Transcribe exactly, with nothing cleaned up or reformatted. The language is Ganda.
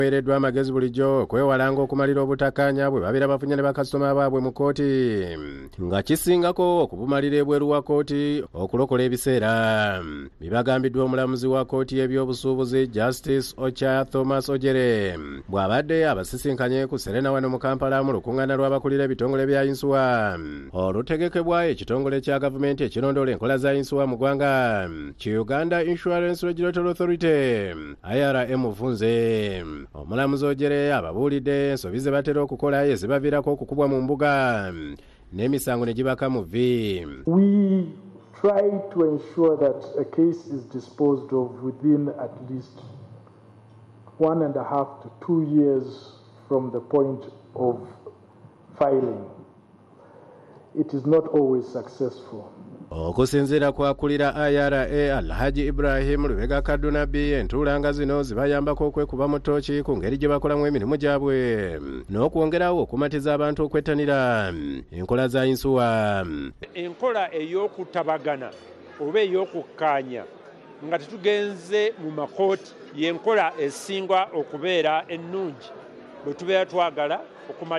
Weereddwa amagezi bulijjo okwewalanga okumalira obutakkaanya bwe babeera bafunye ne bakasitoma baabwe mu kkooti nga kisingako okubumalira ebweru wa kkooti okulokola ebiseera. Bibagambiddwa omulamuzi wa kkooti y'ebyobusuubuzi Justice Ocha Thomas Ojere bw'abadde abasisinkanye ku Serena wano mu Kampala mu lukuŋŋaana lw'abakulira ebitongole bya yinsuwa olutegekebwa ekitongole kya gavumenti ekirondoola enkola za yinsuwa mu ggwanga ki Uganda Insurance Regulatory Authority I R M vunze. Omulamuzi Ojere ababuulidde ensobi ze batera okukola ezibaviirako okukubwa mu mbuga n'emisango ne gibaka mu vvi. We try to ensure that a case is disposed of within at least one and a half to two years from the point of filing. It is not always successful. Okusinziira ku akulira I R A Alhaji Ibrahim Lubega Kadunabi, entuulanga zino zibayambako okwekuba mu ttooki ku ngeri gye bakolamu emirimu gyabwe n'okwongerawo okumatiza abantu okwettanira enkola za yinsuwa. Enkola ey'okutabagana oba ey'okukkaanya nga tetugenze mu makooti y'enkola esinga okubeera ennungi bwe tubeera twagala okumala